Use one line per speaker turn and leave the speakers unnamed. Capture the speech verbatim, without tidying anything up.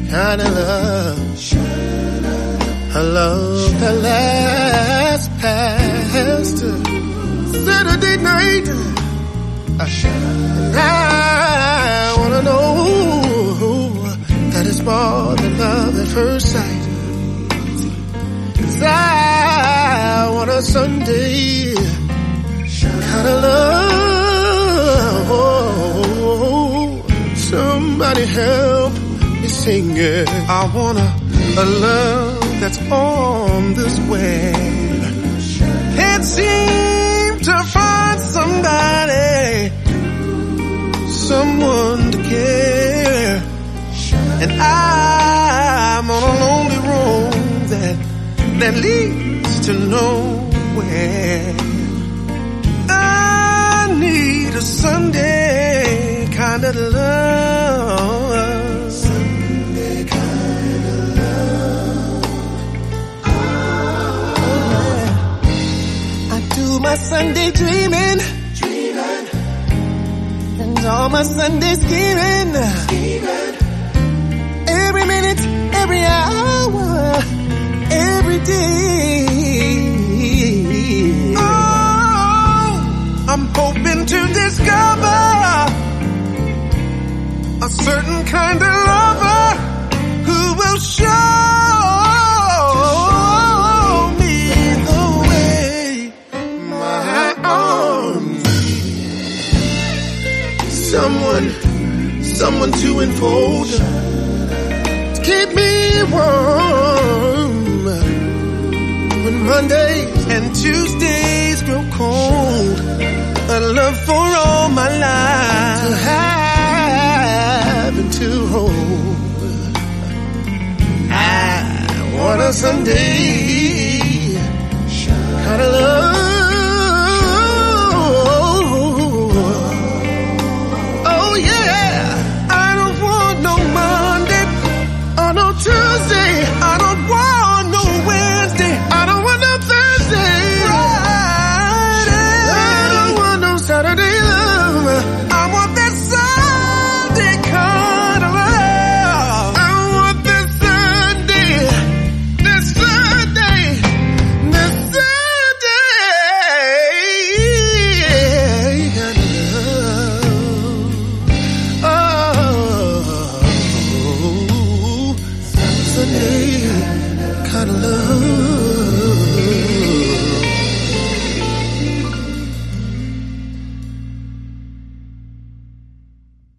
kind of love. A love that lasts past Saturday night. And I wanna know that it's more than love at first sight. 'Cause I want a Sunday kind of love. Oh, somebody help me sing it. I want a, a love that's on this way. Can't seem to find somebody, someone to care. And I'm on a lonely road that, that leads to nowhere. I need a Sunday kind of love. Sunday kind of love. Oh, yeah. I do my Sunday dreaming, dreaming, and all my Sunday scheming, scheming. Every minute, every hour, every day. Oh, I'm hoping to discover a certain kind of lover who will show me the way my arms need. Someone, someone to enfold, to keep me warm when Mondays and Tuesdays grow cold. A love for all my life, to have and to hold. I want a Sunday kind of love. Oh yeah, I don't want no Monday or no Tuesday. I don't want no Wednesday. I don't want no Thursday. Saturday love. I want that Sunday kind of love. I want that Sunday, that Sunday, that Sunday kind of love. Oh, Sunday kind of love.